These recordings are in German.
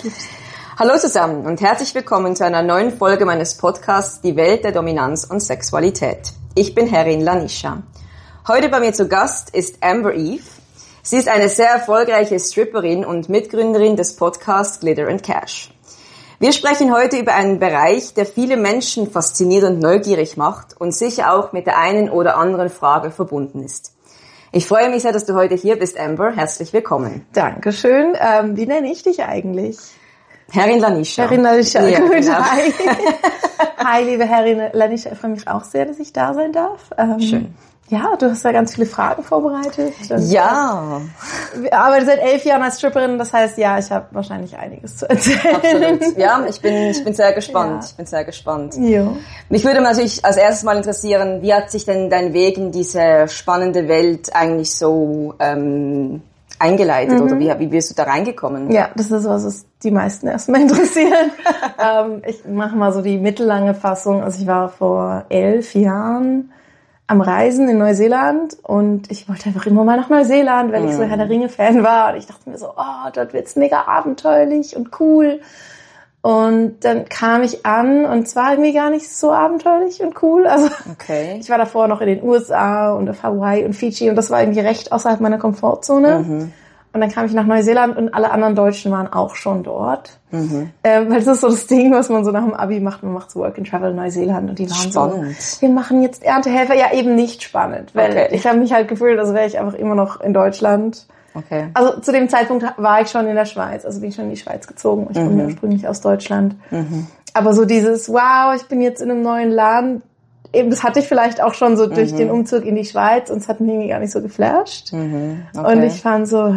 Hallo zusammen und herzlich willkommen zu einer neuen Folge meines Podcasts Die Welt der Dominanz und Sexualität. Ich bin Herrin Lanisha. Heute bei mir zu Gast ist Amber Eve. Sie ist eine sehr erfolgreiche Stripperin und Mitgründerin des Podcasts Glitter and Cash. Wir sprechen heute über einen Bereich, der viele Menschen fasziniert und neugierig macht und sicher auch mit der einen oder anderen Frage verbunden ist. Ich freue mich sehr, dass du heute hier bist, Amber. Herzlich willkommen. Dankeschön. Wie nenne ich dich eigentlich? Herrin Lanisha. Herrin Lanisha, ja, gut. Genau. Hi. Hi, liebe Herrin Lanisha. Ich freue mich auch sehr, dass ich da sein darf. Schön. Ja, du hast da ganz viele Fragen vorbereitet. Ja. Ich arbeite seit 11 Jahren als Stripperin, das heißt, ja, ich habe wahrscheinlich einiges zu erzählen. Absolut. Ja, ich bin sehr gespannt. Ja. Ich bin sehr gespannt. Jo. Mich würde natürlich als erstes mal interessieren, wie hat sich denn dein Weg in diese spannende Welt eigentlich so eingeleitet oder wie bist du da reingekommen? Ja, das ist was die meisten erstmal interessieren. Ich mache mal so die mittellange Fassung. Also ich war vor 11 Jahren am Reisen in Neuseeland und ich wollte einfach immer mal nach Neuseeland, weil ich so Herr der Ringe-Fan war. Und ich dachte mir so, oh, dort wird's mega abenteuerlich und cool. Und dann kam ich an und es war irgendwie gar nicht so abenteuerlich und cool. Also Ich war davor noch in den USA und auf Hawaii und Fidschi und das war irgendwie recht außerhalb meiner Komfortzone. Mhm. Und dann kam ich nach Neuseeland und alle anderen Deutschen waren auch schon dort. Mhm. Weil das ist so das Ding, was man so nach dem Abi macht. Man macht so Work and Travel in Neuseeland und die waren spannend. So, wir machen jetzt Erntehelfer. Ja, eben nicht spannend. Weil ich habe mich halt gefühlt, als wäre ich einfach immer noch in Deutschland. Okay. Also zu dem Zeitpunkt war ich schon in der Schweiz. Also bin ich schon in die Schweiz gezogen. Ich komme ursprünglich aus Deutschland. Mhm. Aber so dieses, wow, ich bin jetzt in einem neuen Land. Eben, das hatte ich vielleicht auch schon so durch den Umzug in die Schweiz und es hat mich irgendwie gar nicht so geflasht. Mhm. Okay. Und ich fand so,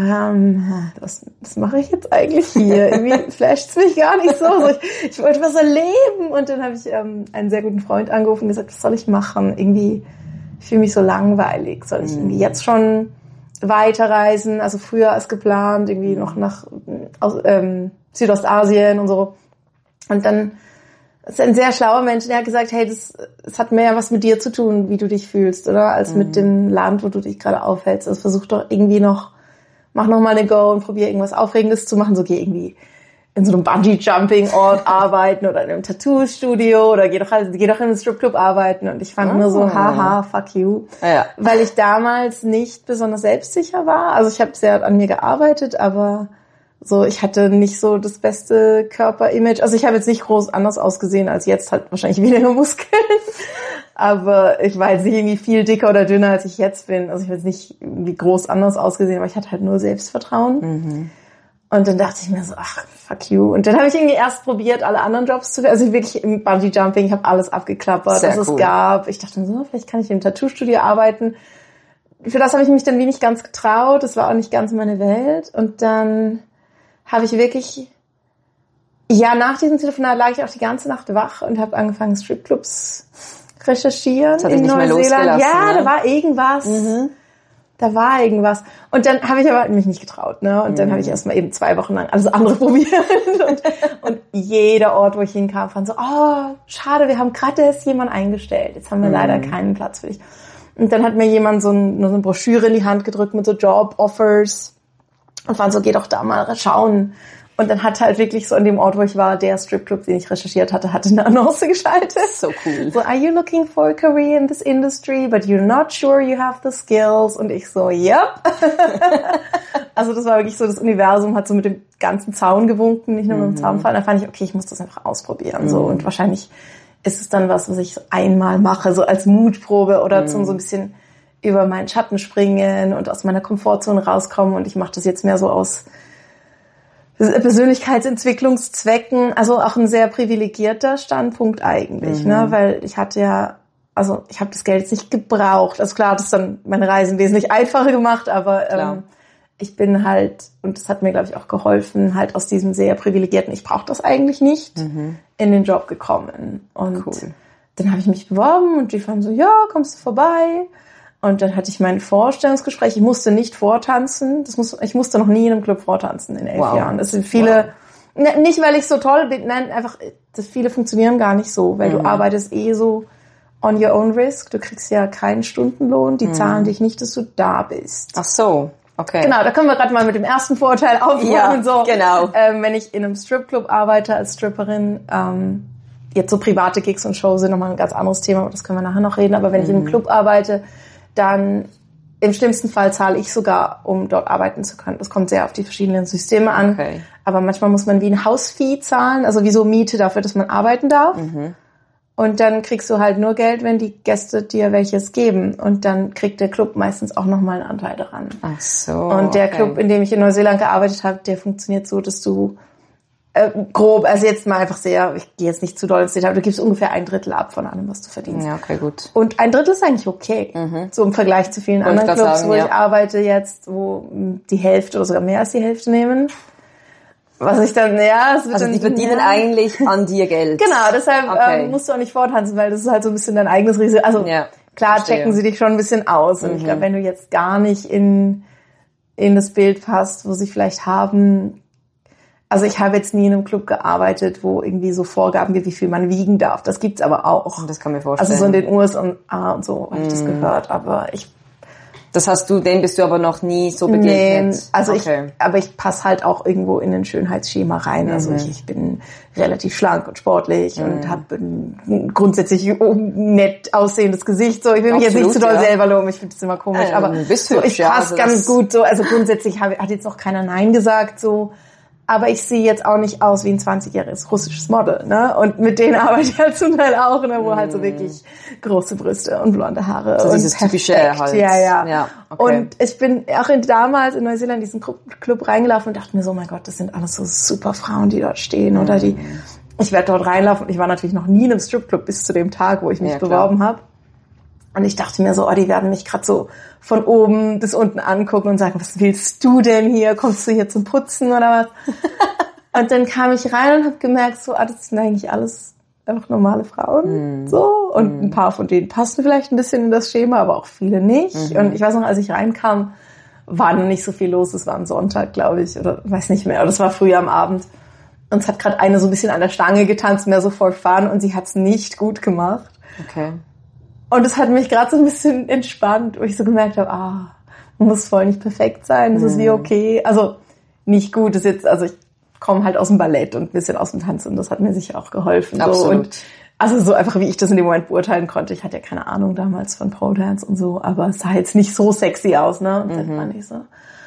was mache ich jetzt eigentlich hier? Irgendwie flasht's mich gar nicht so. Ich wollte was erleben. Und dann habe ich einen sehr guten Freund angerufen und gesagt, was soll ich machen? Irgendwie, ich fühle mich so langweilig. Soll ich irgendwie jetzt schon weiterreisen? Also früher als geplant, irgendwie noch nach Südostasien und so. Und dann das ist ein sehr schlauer Mensch, der hat gesagt, hey, das hat mehr was mit dir zu tun, wie du dich fühlst, oder? Als mit dem Land, wo du dich gerade aufhältst. Also versuch doch irgendwie mach noch mal eine Go und probier irgendwas Aufregendes zu machen. So geh irgendwie in so einem Bungee-Jumping-Ort arbeiten oder in einem Tattoo-Studio oder geh doch in einen Stripclub arbeiten. Und ich fand nur so, haha, fuck you. Ja. Weil ich damals nicht besonders selbstsicher war. Also ich habe sehr an mir gearbeitet, aber so, ich hatte nicht so das beste Körperimage. Also ich habe jetzt nicht groß anders ausgesehen als jetzt, halt wahrscheinlich weniger Muskeln. Aber ich war jetzt nicht irgendwie viel dicker oder dünner, als ich jetzt bin. Also ich habe jetzt nicht irgendwie groß anders ausgesehen, aber ich hatte halt nur Selbstvertrauen. Mhm. Und dann dachte ich mir so, ach, fuck you. Und dann habe ich irgendwie erst probiert, alle anderen Jobs zu, also wirklich im Bungee-Jumping, ich habe alles abgeklappert, was es gab. Ich dachte mir so, vielleicht kann ich im Tattoo-Studio arbeiten. Für das habe ich mich dann wie nicht ganz getraut. Das war auch nicht ganz meine Welt. Und dann habe ich wirklich, nach diesem Telefonat lag ich auch die ganze Nacht wach und habe angefangen, Stripclubs recherchieren in Neuseeland. Ja, da war irgendwas. Mhm. Da war irgendwas. Und dann habe ich aber mich nicht getraut, ne? Und dann habe ich erstmal eben 2 Wochen lang alles andere probiert. Und jeder Ort, wo ich hinkam, fand so, oh, schade, wir haben gerade erst jemanden eingestellt. Jetzt haben wir leider keinen Platz für dich. Und dann hat mir jemand nur so eine Broschüre in die Hand gedrückt mit so Job-Offers. Und fand so, geh doch da mal schauen. Und dann hat halt wirklich so in dem Ort, wo ich war, der Stripclub, den ich recherchiert hatte eine Annonce geschaltet. So cool. So, are you looking for a career in this industry, but you're not sure you have the skills? Und ich so, yep. Also das war wirklich so, das Universum hat so mit dem ganzen Zaun gewunken, nicht nur mit dem Zaunfall. Da fand ich, okay, ich muss das einfach ausprobieren. So, und wahrscheinlich ist es dann was ich so einmal mache, so als Mutprobe oder zum so ein bisschen über meinen Schatten springen und aus meiner Komfortzone rauskommen. Und ich mache das jetzt mehr so aus Persönlichkeitsentwicklungszwecken, also auch ein sehr privilegierter Standpunkt eigentlich, ne, weil ich habe das Geld jetzt nicht gebraucht. Also klar, hat es dann meine Reisen wesentlich einfacher gemacht, aber ich bin halt, und das hat mir, glaube ich, auch geholfen, halt aus diesem sehr privilegierten, ich brauche das eigentlich nicht, in den Job gekommen. Und dann habe ich mich beworben und die fanden so, ja, kommst du vorbei? Und dann hatte ich mein Vorstellungsgespräch. Ich musste nicht vortanzen. Ich musste noch nie in einem Club vortanzen in 11 Jahren. Das sind viele, nicht weil ich so toll bin, nein, einfach, viele funktionieren gar nicht so, weil du arbeitest so on your own risk. Du kriegst ja keinen Stundenlohn. Die zahlen dich nicht, dass du da bist. Ach so. Okay. Genau, da können wir gerade mal mit dem ersten Vorurteil aufräumen. Ja, so. genau. Wenn ich in einem Stripclub arbeite als Stripperin, jetzt so private Gigs und Shows sind nochmal ein ganz anderes Thema, aber das können wir nachher noch reden. Aber wenn ich in einem Club arbeite, dann im schlimmsten Fall zahle ich sogar, um dort arbeiten zu können. Das kommt sehr auf die verschiedenen Systeme an. Okay. Aber manchmal muss man wie ein Hausfee zahlen, also wie so Miete dafür, dass man arbeiten darf. Und dann kriegst du halt nur Geld, wenn die Gäste dir welches geben. Und dann kriegt der Club meistens auch nochmal einen Anteil daran. Ach so. Und der Club, in dem ich in Neuseeland gearbeitet habe, der funktioniert so, dass du grob, also jetzt mal einfach sehr, ich gehe jetzt nicht zu doll ins Detail, du gibst ungefähr 1/3 ab von allem, was du verdienst. Ja, okay, gut. Und 1/3 ist eigentlich okay. So im Vergleich zu vielen anderen Clubs, wo ich arbeite jetzt, wo die Hälfte oder sogar mehr als die Hälfte nehmen. Was ich dann, es wird also dann, die verdienen eigentlich an dir Geld. Genau, deshalb musst du auch nicht vortanzen, weil das ist halt so ein bisschen dein eigenes Risiko. Also klar checken sie dich schon ein bisschen aus. Und ich glaube, wenn du jetzt gar nicht in das Bild passt, wo sie vielleicht haben. Also ich habe jetzt nie in einem Club gearbeitet, wo irgendwie so Vorgaben gibt, wie viel man wiegen darf. Das gibt's aber auch. Das kann mir vorstellen. Also so in den USA und so habe ich das gehört, aber den bist du aber noch nie so begegnet. Nee, also ich passe halt auch irgendwo in ein Schönheitsschema rein. Also ich bin relativ schlank und sportlich und habe ein grundsätzlich nett aussehendes Gesicht. So, ich will mich jetzt nicht zu doll selber loben, ich finde das immer komisch, aber so, ich passe ganz gut so. Also grundsätzlich hat jetzt noch keiner Nein gesagt so. Aber ich sehe jetzt auch nicht aus wie ein 20-jähriges russisches Model, ne? Und mit denen arbeite ich halt zum Teil auch, ne? Wo halt so wirklich große Brüste und blonde Haare. So und dieses typische halt. Ja. Okay. Und ich bin auch damals in Neuseeland in diesen Club reingelaufen und dachte mir so, mein Gott, das sind alles so super Frauen, die dort stehen. Oder ich werde dort reinlaufen. Und ich war natürlich noch nie in einem Stripclub bis zu dem Tag, wo ich mich beworben habe. Und ich dachte mir so, die werden mich gerade so von oben bis unten angucken und sagen, was willst du denn hier? Kommst du hier zum Putzen oder was? Und dann kam ich rein und habe gemerkt, so, das sind eigentlich alles einfach normale Frauen. So. Und ein paar von denen passen vielleicht ein bisschen in das Schema, aber auch viele nicht. Und ich weiß noch, als ich reinkam, war noch nicht so viel los. Es war ein Sonntag, glaube ich, oder weiß nicht mehr. Oder es war früh am Abend. Und es hat gerade eine so ein bisschen an der Stange getanzt, mehr so for fun. Und sie hat es nicht gut gemacht. Okay. Und es hat mich gerade so ein bisschen entspannt, wo ich so gemerkt habe, man muss voll nicht perfekt sein, das ist wie okay. Also nicht gut, ist jetzt, also ich komme halt aus dem Ballett und ein bisschen aus dem Tanzen und das hat mir sicher auch geholfen. Absolut. So. Und also so einfach, wie ich das in dem Moment beurteilen konnte. Ich hatte ja keine Ahnung damals von Pole Dance und so, aber es sah jetzt nicht so sexy aus, ne? Und dann fand ich so,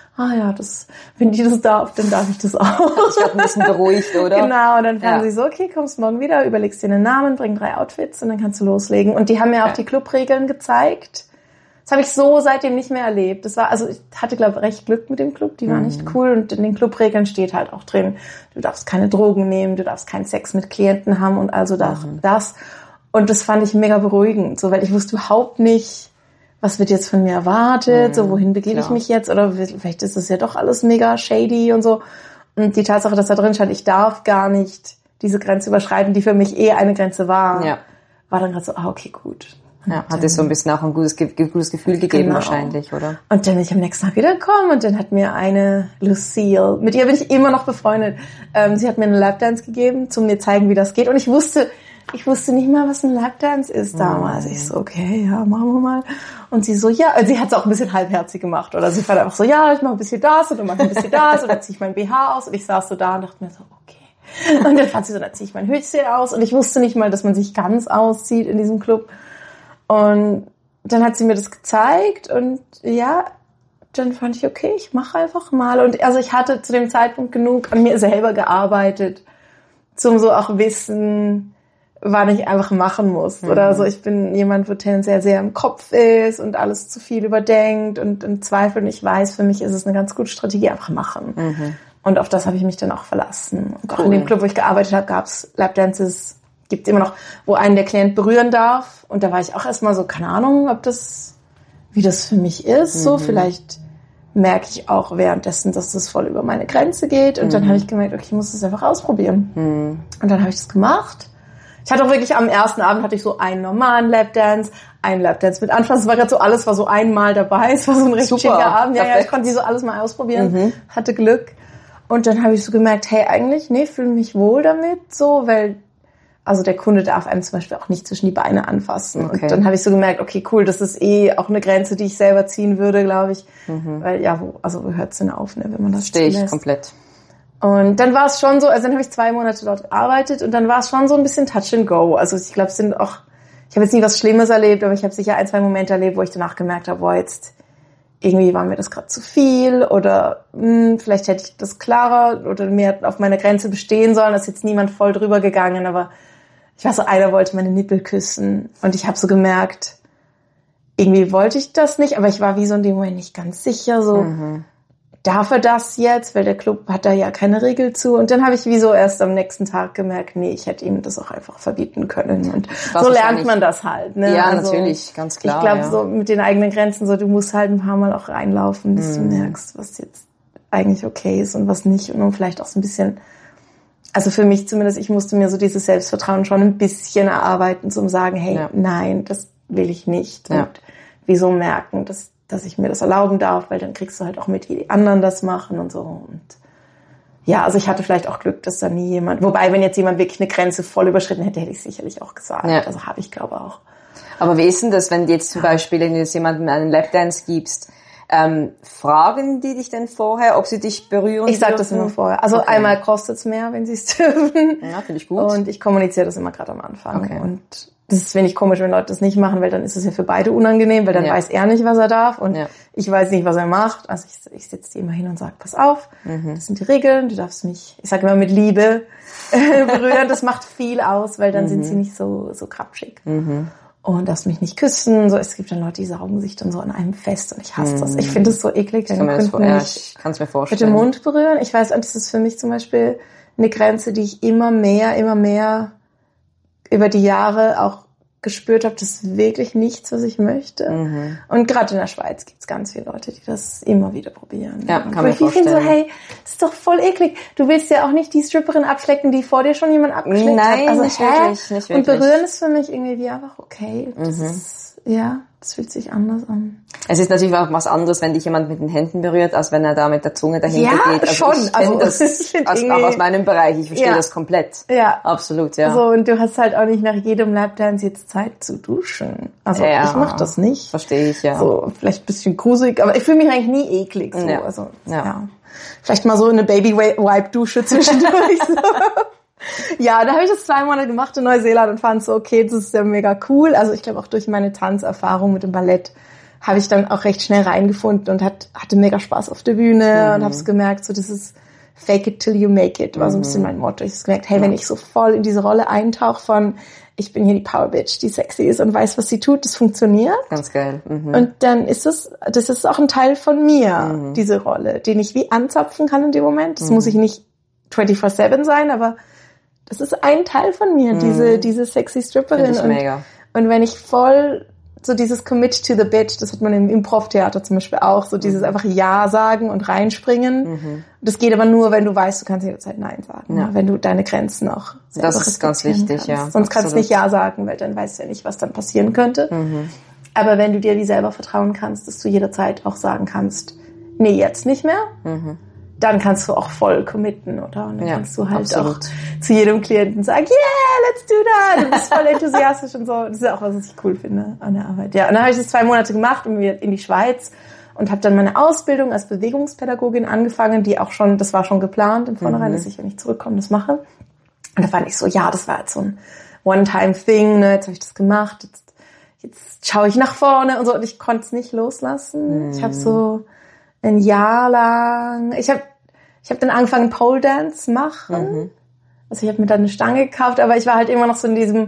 wenn die das darf, dann darf ich das auch. Ich habe ein bisschen beruhigt, oder? Genau, und dann fanden sie so, okay, kommst morgen wieder, überlegst dir einen Namen, bring 3 Outfits und dann kannst du loslegen. Und die haben mir auch die Clubregeln gezeigt. Das habe ich so seitdem nicht mehr erlebt. Das war, also ich hatte, glaube ich, recht Glück mit dem Club, die war nicht cool. Und in den Clubregeln steht halt auch drin, du darfst keine Drogen nehmen, du darfst keinen Sex mit Klienten haben und also das. Und das fand ich mega beruhigend, so, weil ich wusste überhaupt nicht, was wird jetzt von mir erwartet, so wohin begebe ich mich jetzt oder vielleicht ist das ja doch alles mega shady und so. Und die Tatsache, dass da drin stand, ich darf gar nicht diese Grenze überschreiten, die für mich eine Grenze war, war dann gerade so, okay, gut. Ja, hat es so ein bisschen auch ein gutes Gefühl gegeben wahrscheinlich, oder? Und dann bin ich am nächsten Tag wieder gekommen und dann hat mir eine Lucille, mit ihr bin ich immer noch befreundet, sie hat mir eine Lapdance gegeben, zum mir zeigen, wie das geht. Und ich wusste nicht mal, was ein Lapdance ist damals. Ich so, okay, machen wir mal. Und sie so, sie hat es auch ein bisschen halbherzig gemacht. Oder sie war einfach so, ich mache ein bisschen das und dann mache ich ein bisschen das und dann ziehe ich mein BH aus. Und ich saß so da und dachte mir so, okay. Und dann fand sie so, dann ziehe ich mein Höschen aus. Und ich wusste nicht mal, dass man sich ganz auszieht in diesem Club. Und dann hat sie mir das gezeigt und dann fand ich, okay, ich mache einfach mal. Und also ich hatte zu dem Zeitpunkt genug an mir selber gearbeitet, zum so auch wissen, wann ich einfach machen muss. Oder so, ich bin jemand, wo tendenziell sehr im Kopf ist und alles zu viel überdenkt und im Zweifel nicht weiß, für mich ist es eine ganz gute Strategie, einfach machen. Und auf das habe ich mich dann auch verlassen. Und auch in dem Club, wo ich gearbeitet habe, gab es Lapdances, gibt immer noch, wo einen der Klient berühren darf. Und da war ich auch erstmal so, keine Ahnung, wie das für mich ist. So, vielleicht merke ich auch währenddessen, dass das voll über meine Grenze geht. Und dann habe ich gemerkt, okay, ich muss das einfach ausprobieren. Und dann habe ich das gemacht. Ich hatte auch wirklich am ersten Abend hatte ich so einen normalen Lapdance, einen Lapdance mit Anfassen. Es war gerade so, alles war so einmal dabei. Es war so ein recht schicker Abend. Ja, ich konnte die so alles mal ausprobieren. Hatte Glück. Und dann habe ich so gemerkt, hey, eigentlich, fühle mich wohl damit, so, weil Also der Kunde darf einem zum Beispiel auch nicht zwischen die Beine anfassen. Okay. Und dann habe ich so gemerkt, okay, cool, das ist auch eine Grenze, die ich selber ziehen würde, glaube ich. Weil wo hört es denn auf, ne, wenn man das Verstehe ich zulässt. komplett. Und dann war es schon so, also dann habe ich 2 Monate dort gearbeitet und dann war es schon so ein bisschen Touch and Go. Also ich glaube, ich habe jetzt nie was Schlimmes erlebt, aber ich habe sicher 1, 2 Momente erlebt, wo ich danach gemerkt habe, boah, jetzt irgendwie war mir das gerade zu viel oder vielleicht hätte ich das klarer oder mehr auf meiner Grenze bestehen sollen. Da ist jetzt niemand voll drüber gegangen, aber ich weiß so, einer wollte meine Nippel küssen und ich habe so gemerkt, irgendwie wollte ich das nicht, aber ich war wie so in dem Moment nicht ganz sicher, so darf er das jetzt, weil der Club hat da ja keine Regel zu. Und dann habe ich wie so erst am nächsten Tag gemerkt, nee, ich hätte ihm das auch einfach verbieten können. Und so lernt man das halt. Ne? Ja, also, natürlich, ganz klar. Ich glaube, so mit den eigenen Grenzen, so du musst halt ein paar Mal auch reinlaufen, bis du merkst, was jetzt eigentlich okay ist und was nicht. Und dann vielleicht auch so ein bisschen, also für mich zumindest, ich musste mir so dieses Selbstvertrauen schon ein bisschen erarbeiten, zum sagen, hey, nein, das will ich nicht. Und wieso merken, dass ich mir das erlauben darf, weil dann kriegst du halt auch mit, wie die anderen das machen und so. Und ja, also ich hatte vielleicht auch Glück, dass da nie jemand, wobei, wenn jetzt jemand wirklich eine Grenze voll überschritten hätte, hätte ich sicherlich auch gesagt. Ja. Also habe ich, glaube auch. Aber wie ist denn das, wenn du jetzt zum Beispiel, wenn du jetzt jemandem einen Lapdance gibst, fragen die dich denn vorher, ob sie dich berühren? Ich sage das immer vorher. Also einmal kostet's mehr, wenn sie es dürfen. Ja, finde ich gut. Und ich kommuniziere das immer gerade am Anfang. Okay. Und das ist wenig komisch, wenn Leute das nicht machen, weil dann ist es ja für beide unangenehm, weil dann weiß er nicht, was er darf und ich weiß nicht, was er macht. Also ich setze die immer hin und sage, pass auf, das sind die Regeln, du darfst mich, ich sage immer mit Liebe berühren, das macht viel aus, weil dann sind sie nicht so krapschig. Und darfst mich nicht küssen. So, es gibt dann Leute, die saugen sich dann so an einem fest und ich hasse das. Ich finde es so eklig. Ich kann es mir vorstellen. Mit dem Mund berühren. Ich weiß, das ist für mich zum Beispiel eine Grenze, die ich immer mehr über die Jahre auch gespürt habe, das ist wirklich nichts, was ich möchte. Und gerade in der Schweiz gibt's ganz viele Leute, die das immer wieder probieren. Ja, kann man vorstellen. Ich finde so, hey, das ist doch voll eklig. Du willst ja auch nicht die Stripperin abschlecken, die vor dir schon jemand abgeschleckt hat. Nein, Also, nicht wirklich. Und berühren ist für mich irgendwie wie einfach okay. Das ist, das fühlt sich anders an. Es ist natürlich auch was anderes, wenn dich jemand mit den Händen berührt, als wenn er da mit der Zunge dahinter geht. Also schon. Ich kenne das auch aus meinem Bereich. Ich verstehe das komplett. Ja. Absolut, ja. So, und du hast halt auch nicht nach jedem Lapdance jetzt Zeit zu duschen. Also ich mach das nicht. Verstehe ich, ja. So, vielleicht ein bisschen gruselig, aber ich fühle mich eigentlich nie eklig. So. Also, vielleicht mal so eine Baby-Wipe-Dusche zwischendurch. So. Ja, da habe ich das 2 Monate gemacht in Neuseeland und fand so, okay, das ist ja mega cool. Also ich glaube auch durch meine Tanzerfahrung mit dem Ballett habe ich dann auch recht schnell reingefunden und hatte mega Spaß auf der Bühne und habe es gemerkt, so das ist fake it till you make it, war so ein bisschen mein Motto. Ich habe gemerkt, hey, wenn ich so voll in diese Rolle eintauche von ich bin hier die Power Bitch, die sexy ist und weiß, was sie tut, das funktioniert. Ganz geil. Und dann das ist auch ein Teil von mir, diese Rolle, den ich wie anzapfen kann in dem Moment. Das muss ich nicht 24/7 sein, aber das ist ein Teil von mir, diese sexy Stripperin. Finde ich mega. Und wenn ich voll so dieses Commit to the Bitch, das hat man im Improv-Theater zum Beispiel auch, so dieses einfach Ja sagen und reinspringen. Das geht aber nur, wenn du weißt, du kannst jederzeit Nein sagen. Ja. Wenn du deine Grenzen auch selber das ist ganz wichtig, kannst. Sonst kannst du nicht Ja sagen, weil dann weißt du ja nicht, was dann passieren könnte. Aber wenn du dir wie selber vertrauen kannst, dass du jederzeit auch sagen kannst, nee, jetzt nicht mehr, dann kannst du auch voll committen, oder? Und dann kannst du halt auch zu jedem Klienten sagen, yeah, let's do that. Du bist voll enthusiastisch und so. Das ist ja auch was ich cool finde an der Arbeit. Ja, und dann habe ich das 2 Monate gemacht und wir in die Schweiz und habe dann meine Ausbildung als Bewegungspädagogin angefangen, die auch schon, das war schon geplant im Vornherein, dass ich, wenn ich zurückkomme, das mache. Und da fand ich so, ja, das war jetzt so ein One-Time-Thing, ne? Jetzt habe ich das gemacht, jetzt schaue ich nach vorne und so. Und ich konnte es nicht loslassen. Ich habe so ein Jahr lang, ich habe dann angefangen Pole Dance machen. Also ich habe mir dann eine Stange gekauft, aber ich war halt immer noch so in diesem,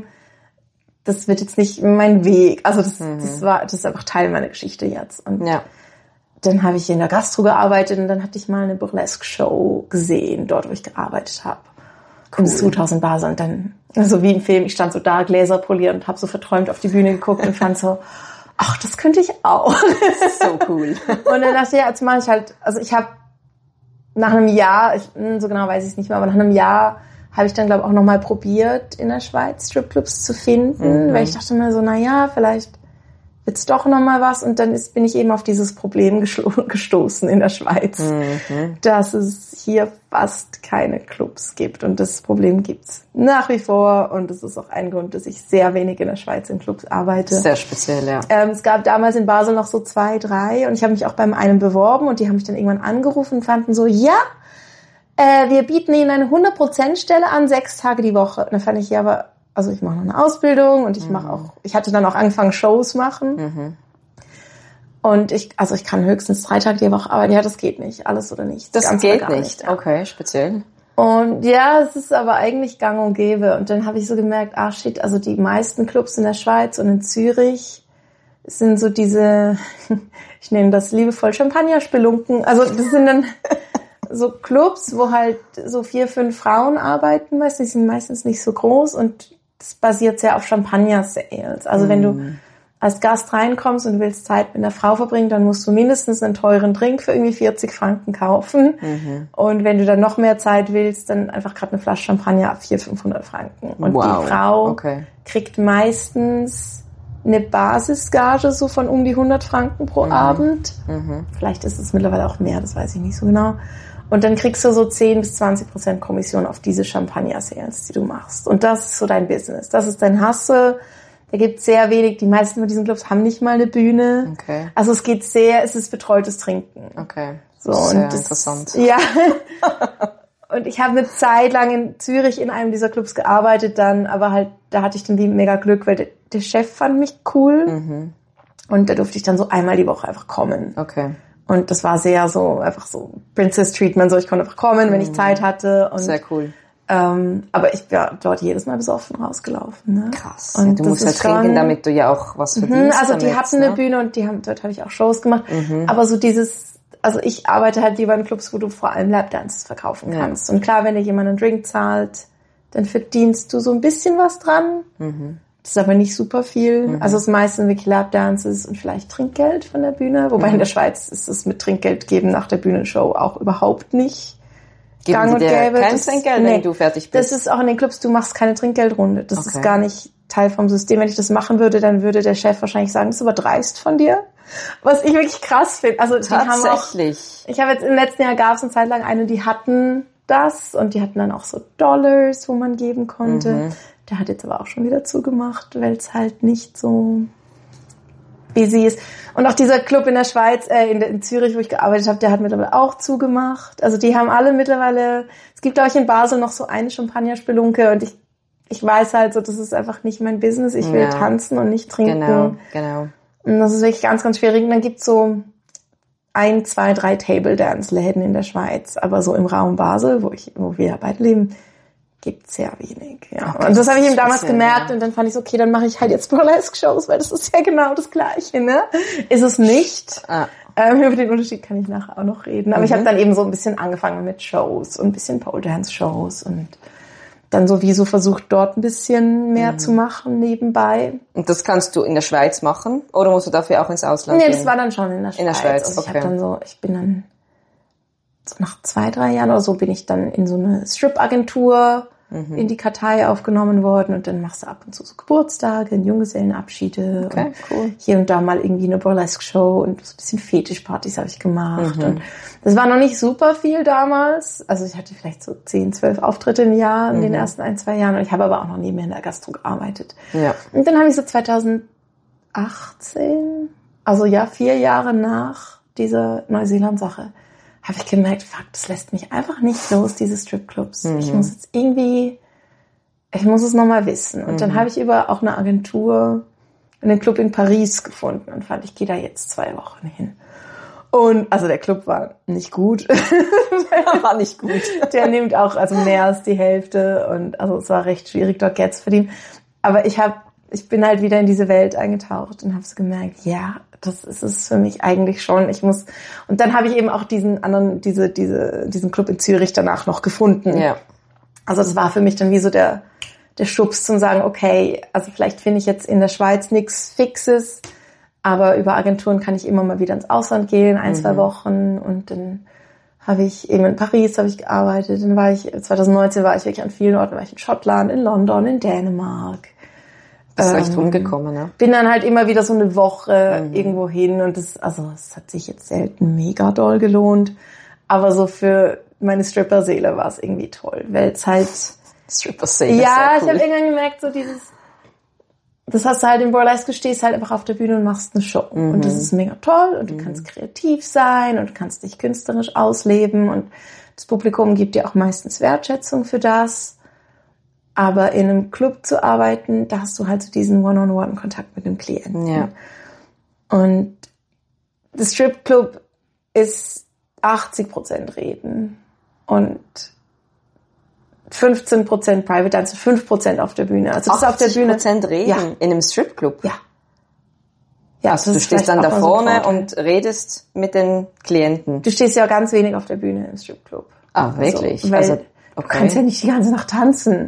das wird jetzt nicht mein Weg. Also das ist einfach Teil meiner Geschichte jetzt. Und dann habe ich in der Gastro gearbeitet und dann hatte ich mal eine Burlesque-Show gesehen, dort wo ich gearbeitet habe. Cool. 2000 Basel und dann, so wie im Film, ich stand so da, Gläser poliert und habe so verträumt auf die Bühne geguckt und fand so, ach, das könnte ich auch. Das ist so cool. Und dann dachte ich, ja, jetzt mache ich halt, also ich habe nach einem Jahr, so genau weiß ich es nicht mehr, aber nach einem Jahr habe ich dann, glaube ich, auch nochmal probiert, in der Schweiz Stripclubs zu finden, weil ich dachte mir so, na ja, vielleicht jetzt doch nochmal was und dann bin ich eben auf dieses Problem gestoßen in der Schweiz, dass es hier fast keine Clubs gibt und das Problem gibt's nach wie vor und das ist auch ein Grund, dass ich sehr wenig in der Schweiz in Clubs arbeite. Sehr speziell, ja. Es gab damals in Basel noch so 2, 3 und ich habe mich auch beim einen beworben und die haben mich dann irgendwann angerufen und fanden so, ja, wir bieten Ihnen eine 100% Stelle an, 6 Tage die Woche. Und dann fand ich, ja, aber also ich mache noch eine Ausbildung und ich hatte dann auch angefangen, Shows machen. Und ich kann höchstens 3 Tage die Woche arbeiten. Ja, das geht nicht. Alles oder nichts. Das Ganz geht gar nicht. Ja. Okay, speziell. Und ja, es ist aber eigentlich gang und gäbe. Und dann habe ich so gemerkt, shit, also die meisten Clubs in der Schweiz und in Zürich sind so diese, ich nenne das liebevoll Champagner-Spelunken. Also das sind dann so Clubs, wo halt so 4, 5 Frauen arbeiten. Die sind meistens nicht so groß und das basiert sehr auf Champagner-Sales. Also wenn du als Gast reinkommst und willst Zeit mit einer Frau verbringen, dann musst du mindestens einen teuren Drink für irgendwie 40 Franken kaufen. Und wenn du dann noch mehr Zeit willst, dann einfach gerade eine Flasche Champagner ab 400, 500 Franken. Und die Frau kriegt meistens eine Basisgage so von um die 100 Franken pro Abend. Vielleicht ist es mittlerweile auch mehr, das weiß ich nicht so genau. Und dann kriegst du so 10-20% Kommission auf diese Champagner-Sales, die du machst. Und das ist so dein Business. Das ist dein Hustle. Da gibt's sehr wenig. Die meisten von diesen Clubs haben nicht mal eine Bühne. Okay. Also es ist betreutes Trinken. Okay. So, sehr und interessant. Ja. Und ich habe eine Zeit lang in Zürich in einem dieser Clubs gearbeitet dann, aber halt, da hatte ich dann wie mega Glück, weil der Chef fand mich cool. Und da durfte ich dann so einmal die Woche einfach kommen. Okay. Und das war sehr so, einfach so Princess Treatment, so ich konnte einfach kommen, wenn ich Zeit hatte. Und, sehr cool. Aber ich bin dort jedes Mal besoffen rausgelaufen. Ne? Krass. Und du musst halt trinken, damit du ja auch was verdienst. Also damit, die hatten eine Bühne und dort habe ich auch Shows gemacht. Aber so also ich arbeite halt lieber in Clubs, wo du vor allem Lapdances verkaufen kannst. Und klar, wenn dir jemand einen Drink zahlt, dann verdienst du so ein bisschen was dran. Das ist aber nicht super viel. Also es ist meistens wirklich Lapdances und vielleicht Trinkgeld von der Bühne. Wobei in der Schweiz ist es mit Trinkgeld geben nach der Bühnenshow auch überhaupt nicht gang und gäbe. Kein Trinkgeld, wenn du fertig bist? Das ist auch in den Clubs, du machst keine Trinkgeldrunde. Das ist gar nicht Teil vom System. Wenn ich das machen würde, dann würde der Chef wahrscheinlich sagen, das ist aber dreist von dir. Was ich wirklich krass finde. Also die haben auch, ich habe jetzt im letzten Jahr gab es eine Zeit lang eine, die hatten das und die hatten dann auch so Dollars, wo man geben konnte. Der hat jetzt aber auch schon wieder zugemacht, weil es halt nicht so busy ist. Und auch dieser Club in der Schweiz, in Zürich, wo ich gearbeitet habe, der hat mittlerweile auch zugemacht. Also die haben alle mittlerweile, es gibt glaube ich in Basel noch so eine Champagner-Spelunke und ich weiß halt so, das ist einfach nicht mein Business. Ich will tanzen und nicht trinken. Genau. Und das ist wirklich ganz, ganz schwierig. Und dann gibt's so 1, 2, 3 Table-Dance-Läden in der Schweiz. Aber so im Raum Basel, wo wir beide leben, gibt's sehr wenig. Ja. Okay, und das habe ich eben damals gemerkt und dann fand ich so, okay, dann mache ich halt jetzt Burlesque-Shows, weil das ist ja genau das Gleiche, ne? Ist es nicht. Über den Unterschied kann ich nachher auch noch reden. Aber ich habe dann eben so ein bisschen angefangen mit Shows und ein bisschen Pole-Dance-Shows und dann sowieso versucht, dort ein bisschen mehr zu machen nebenbei. Und das kannst du in der Schweiz machen? Oder musst du dafür auch ins Ausland gehen? Nee, das war dann schon in der Schweiz. In der Schweiz, also ich bin dann so nach 2, 3 Jahren oder so bin ich dann in so eine Strip-Agentur in die Kartei aufgenommen worden und dann machst du ab und zu so Geburtstage, Junggesellenabschiede. Okay, cool. Hier und da mal irgendwie eine Burlesque-Show und so ein bisschen Fetischpartys habe ich gemacht. Und das war noch nicht super viel damals. Also ich hatte vielleicht so 10, 12 Auftritte im Jahr in den ersten 1, 2 Jahren und ich habe aber auch noch nie mehr in der Gastro gearbeitet. Ja. Und dann habe ich so 2018, also 4 Jahre nach dieser Neuseeland-Sache, habe ich gemerkt, fuck, das lässt mich einfach nicht los, diese Stripclubs. Ich muss jetzt irgendwie, ich muss es nochmal wissen. Und dann habe ich über auch eine Agentur einen Club in Paris gefunden und fand, ich gehe da jetzt 2 Wochen hin. Und, also der Club war nicht gut. War nicht gut. Der nimmt auch, also mehr als die Hälfte und, also es war recht schwierig, dort Geld zu verdienen. Aber ich bin halt wieder in diese Welt eingetaucht und habe so gemerkt, ja, das ist es für mich eigentlich schon. Und dann habe ich eben auch diesen Club in Zürich danach noch gefunden. Ja. Also das war für mich dann wie so der Schubs zum sagen, okay, also vielleicht finde ich jetzt in der Schweiz nichts Fixes, aber über Agenturen kann ich immer mal wieder ins Ausland gehen, 1, 2 Wochen und dann habe ich eben in Paris gearbeitet, dann 2019 war ich wirklich an vielen Orten, war ich in Schottland, in London, in Dänemark. Das ist recht rumgekommen, ne? Bin dann halt immer wieder so eine Woche irgendwo hin und es hat sich jetzt selten mega doll gelohnt. Aber so für meine Stripper-Seele war es irgendwie toll, weil es halt... Stripper-Seele, ja, cool. Ich habe irgendwann gemerkt, so das hast du halt im Burlesque, du stehst halt einfach auf der Bühne und machst eine Show. Und das ist mega toll und du kannst kreativ sein und du kannst dich künstlerisch ausleben und das Publikum gibt dir auch meistens Wertschätzung für das. Aber in einem Club zu arbeiten, da hast du halt so diesen One-on-One-Kontakt mit dem Klienten. Ja. Und das Stripclub ist 80% Reden und 15% Private Dance, 5% auf der Bühne. Also das ist auf der Bühne 80% Reden in einem Stripclub? Ja. Ja, also du stehst dann da vorne und redest mit den Klienten. Du stehst ja ganz wenig auf der Bühne im Stripclub. Ah, wirklich? Also, du kannst ja nicht die ganze Nacht tanzen.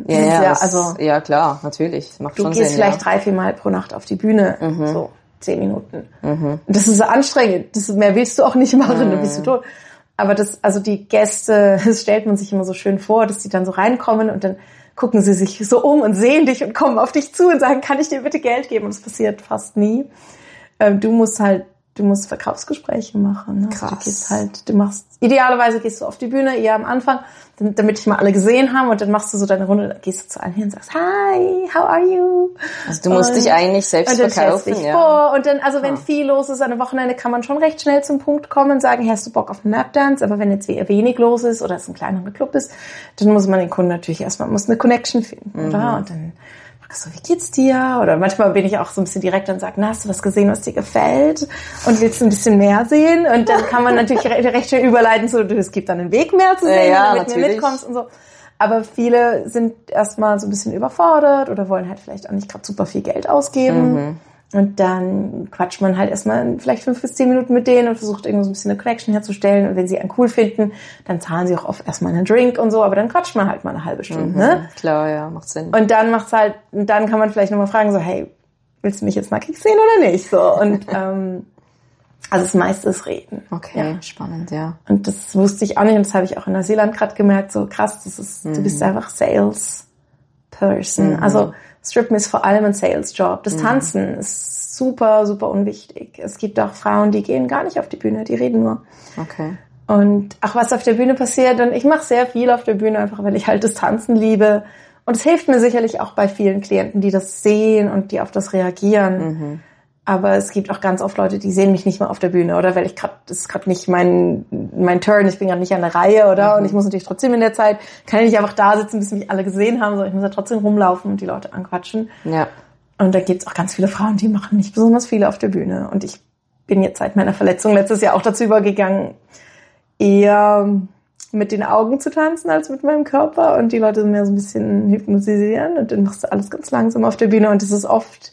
Ja, klar, natürlich. Das macht du schon gehst Sinn, vielleicht 3-4 Mal pro Nacht auf die Bühne, so 10 Minuten. Das ist anstrengend. Mehr willst du auch nicht machen, dann bist du tot. Aber die Gäste, das stellt man sich immer so schön vor, dass die dann so reinkommen und dann gucken sie sich so um und sehen dich und kommen auf dich zu und sagen, kann ich dir bitte Geld geben? Und das passiert fast nie. Du musst Verkaufsgespräche machen. Ne? Krass. Also idealerweise gehst du auf die Bühne, eher am Anfang, damit dich mal alle gesehen haben und dann machst du so deine Runde, dann gehst du zu allen hin und sagst, hi, how are you? Also du musst dich eigentlich selbst verkaufen. Dich vor. Und dann, wenn viel los ist an einem Wochenende, kann man schon recht schnell zum Punkt kommen und sagen, hey, hast du Bock auf einen Lapdance? Aber wenn jetzt wenig los ist oder es ein kleinerer Club ist, dann muss man den Kunden natürlich muss eine Connection finden, oder? Und dann so, wie geht's dir? Oder manchmal bin ich auch so ein bisschen direkt und sage, na, hast du was gesehen, was dir gefällt? Und willst du ein bisschen mehr sehen? Und dann kann man natürlich recht schnell überleiten, so, es gibt dann einen Weg mehr zu sehen, wenn du mit mir mitkommst und so. Aber viele sind erstmal so ein bisschen überfordert oder wollen halt vielleicht auch nicht gerade super viel Geld ausgeben. Und dann quatscht man halt erstmal vielleicht 5 bis 10 Minuten mit denen und versucht irgendwie so ein bisschen eine Connection herzustellen. Und wenn sie einen cool finden, dann zahlen sie auch oft erstmal einen Drink und so. Aber dann quatscht man halt mal eine halbe Stunde, ne? Klar, ja, macht Sinn. Und dann dann kann man vielleicht nochmal fragen, so, hey, willst du mich jetzt nackig sehen oder nicht? So, und, also das meiste ist Reden. Okay, spannend, ja. Und das wusste ich auch nicht und das habe ich auch in Neuseeland gerade gemerkt, so krass, du bist einfach Sales Person. Also Strippen ist vor allem ein Sales-Job. Das Tanzen ist super, super unwichtig. Es gibt auch Frauen, die gehen gar nicht auf die Bühne, die reden nur. Okay. Und auch was auf der Bühne passiert, und ich mache sehr viel auf der Bühne, einfach weil ich halt das Tanzen liebe. Und es hilft mir sicherlich auch bei vielen Klienten, die das sehen und die auf das reagieren. Aber es gibt auch ganz oft Leute, die sehen mich nicht mal auf der Bühne, oder? Weil das ist gerade nicht mein Turn, ich bin gerade nicht an der Reihe, oder? Und ich muss natürlich trotzdem in der Zeit, kann ich nicht einfach da sitzen, bis mich alle gesehen haben, sondern ich muss ja trotzdem rumlaufen und die Leute anquatschen. Ja. Und da gibt's auch ganz viele Frauen, die machen nicht besonders viel auf der Bühne. Und ich bin jetzt seit meiner Verletzung letztes Jahr auch dazu übergegangen, eher mit den Augen zu tanzen als mit meinem Körper. Und die Leute mehr so ein bisschen hypnotisieren und dann machst du alles ganz langsam auf der Bühne und das ist oft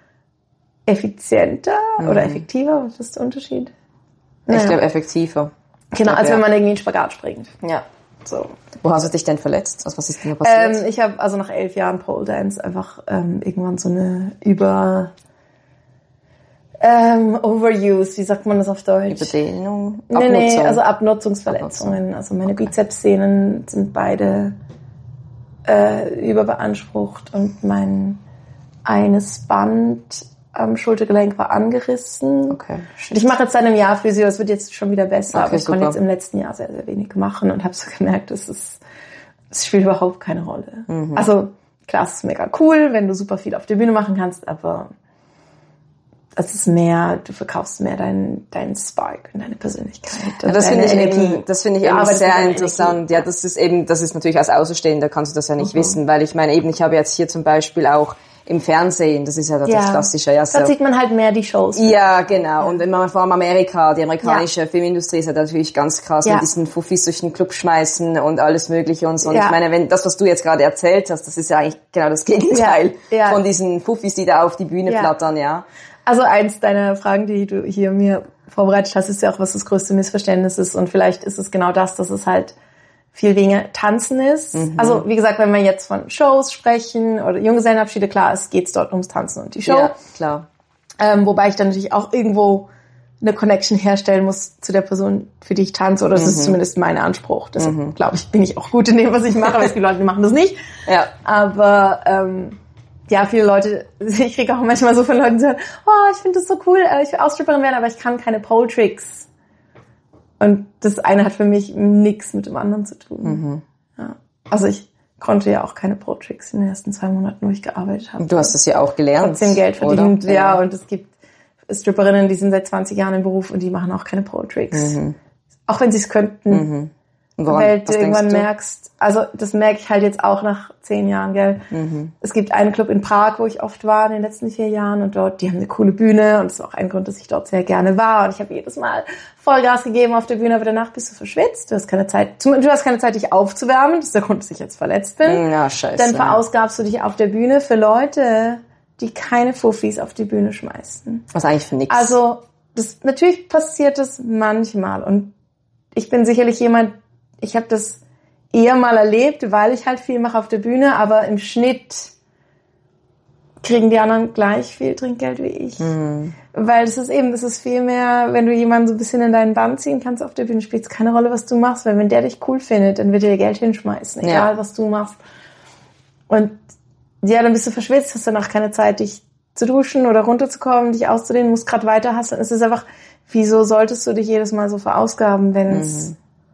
effizienter oder effektiver? Was ist der Unterschied? Ich glaube effektiver. Genau, als wenn man irgendwie einen Spagat springt. Ja. So. Wo hast du dich denn verletzt? Was ist denn passiert? Ich habe also nach 11 Jahren Pole Dance einfach irgendwann so eine Overuse, wie sagt man das auf Deutsch? Überdehnung? Abnutzung? Nee, also Abnutzungsverletzungen. Also meine Bizepssehnen sind beide überbeansprucht und mein eines Band am Schultergelenk war angerissen. Okay. Und ich mache jetzt seit einem Jahr Physio, es wird jetzt schon wieder besser, okay, aber ich konnte jetzt im letzten Jahr sehr, sehr wenig machen und habe so gemerkt, es spielt überhaupt keine Rolle. Also klar, es ist mega cool, wenn du super viel auf der Bühne machen kannst, aber es ist mehr, du verkaufst mehr deinen Spark und deine Persönlichkeit. Ja, das finde ich eben sehr interessant. Ja, das ist natürlich als Außenstehender kannst du das ja nicht wissen, weil ich meine eben, ich habe jetzt hier zum Beispiel auch im Fernsehen, das ist ja natürlich klassischer. Ja, so. Da sieht man halt mehr die Shows. Ja, genau. Und wenn man vor allem die amerikanische Filmindustrie ist ja natürlich ganz krass mit diesen Fuffis durch den Club schmeißen und alles Mögliche und so. Und ich meine, wenn das, was du jetzt gerade erzählt hast, das ist ja eigentlich genau das Gegenteil von diesen Fuffis, die da auf die Bühne flattern, ja. Also eins deiner Fragen, die du hier mir vorbereitet hast, ist ja auch, was das größte Missverständnis ist. Und vielleicht ist es genau das, dass es halt viel weniger Tanzen ist. Also wie gesagt, wenn wir jetzt von Shows sprechen oder Junggesellenabschiede, klar, es geht dort ums Tanzen und die Show. Ja, klar. Wobei ich dann natürlich auch irgendwo eine Connection herstellen muss zu der Person, für die ich tanze. Oder das ist zumindest mein Anspruch. Deshalb glaube ich, bin ich auch gut in dem, was ich mache, weil es die Leute machen das nicht. Ja. Aber ja, viele Leute, ich kriege auch manchmal so von Leuten, die sagen, oh, ich finde das so cool, ich will auch Stripperin werden, aber ich kann keine Pole-Tricks. Und das eine hat für mich nichts mit dem anderen zu tun. Ja. Also ich konnte ja auch keine Pole-Tricks in den ersten 2 Monaten, wo ich gearbeitet habe. Du hast das ja auch gelernt. Trotzdem Geld verdient, oder? ja. Und es gibt Stripperinnen, die sind seit 20 Jahren im Beruf und die machen auch keine Pole-Tricks. Auch wenn sie es könnten. Weil du irgendwann merkst, also das merke ich halt jetzt auch nach 10 Jahren, gell. Es gibt einen Club in Prag, wo ich oft war in den letzten 4 Jahren und dort, die haben eine coole Bühne und das ist auch ein Grund, dass ich dort sehr gerne war und ich habe jedes Mal Vollgas gegeben auf der Bühne, aber danach bist du verschwitzt, du hast keine Zeit, dich aufzuwärmen, das ist der Grund, dass ich jetzt verletzt bin. Ja, scheiße. Dann verausgabst du dich auf der Bühne für Leute, die keine Fuffis auf die Bühne schmeißen. Was eigentlich für nix. Also, natürlich passiert das manchmal und ich bin sicherlich jemand, ich habe das eher mal erlebt, weil ich halt viel mache auf der Bühne, aber im Schnitt kriegen die anderen gleich viel Trinkgeld wie ich. Weil das ist viel mehr, wenn du jemanden so ein bisschen in deinen Bann ziehen kannst auf der Bühne, spielt es keine Rolle, was du machst, weil wenn der dich cool findet, dann wird er dir Geld hinschmeißen, egal was du machst. Und ja, dann bist du verschwitzt, hast danach keine Zeit, dich zu duschen oder runterzukommen, dich auszudehnen, musst gerade weiter hasseln. Es ist einfach, wieso solltest du dich jedes Mal so verausgaben, wenn es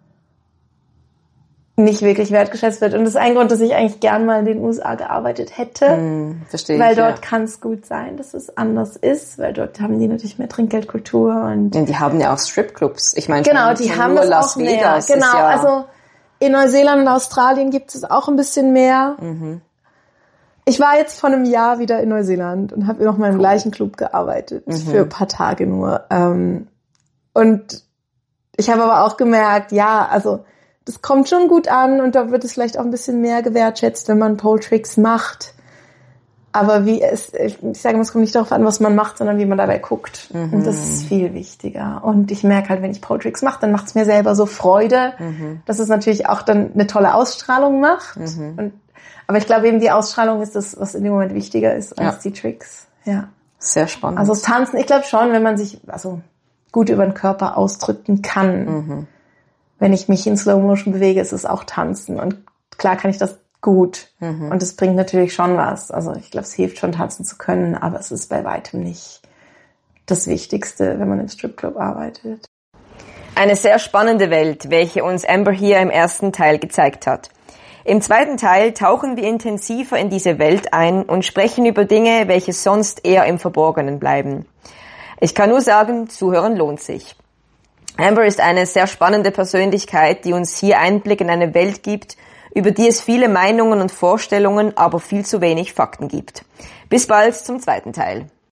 nicht wirklich wertgeschätzt wird. Und das ist ein Grund, dass ich eigentlich gern mal in den USA gearbeitet hätte. Verstehe weil ich, dort kann es gut sein, dass es anders ist, weil dort haben die natürlich mehr Trinkgeldkultur und ja, die haben ja auch Stripclubs. Ich meine, genau, die haben nur das Las auch mehr. Vegas Genau, ist ja also in Neuseeland und Australien gibt es auch ein bisschen mehr. Ich war jetzt vor einem Jahr wieder in Neuseeland und habe noch mal im gleichen Club gearbeitet, für ein paar Tage nur. Und ich habe aber auch gemerkt, ja, also das kommt schon gut an und da wird es vielleicht auch ein bisschen mehr gewertschätzt, wenn man Pole Tricks macht. Aber ich sage immer, es kommt nicht darauf an, was man macht, sondern wie man dabei guckt. Und das ist viel wichtiger. Und ich merke halt, wenn ich Pole Tricks mache, dann macht es mir selber so Freude, dass es natürlich auch dann eine tolle Ausstrahlung macht. Aber ich glaube eben, die Ausstrahlung ist das, was in dem Moment wichtiger ist als die Tricks. Ja. Sehr spannend. Also das Tanzen, ich glaube schon, wenn man sich gut über den Körper ausdrücken kann. Wenn ich mich in Slow Motion bewege, ist es auch Tanzen. Und klar kann ich das gut. Und es bringt natürlich schon was. Also ich glaube, es hilft schon, tanzen zu können, aber es ist bei weitem nicht das Wichtigste, wenn man im Stripclub arbeitet. Eine sehr spannende Welt, welche uns Amber hier im ersten Teil gezeigt hat. Im zweiten Teil tauchen wir intensiver in diese Welt ein und sprechen über Dinge, welche sonst eher im Verborgenen bleiben. Ich kann nur sagen, zuhören lohnt sich. Amber ist eine sehr spannende Persönlichkeit, die uns hier Einblick in eine Welt gibt, über die es viele Meinungen und Vorstellungen, aber viel zu wenig Fakten gibt. Bis bald zum zweiten Teil.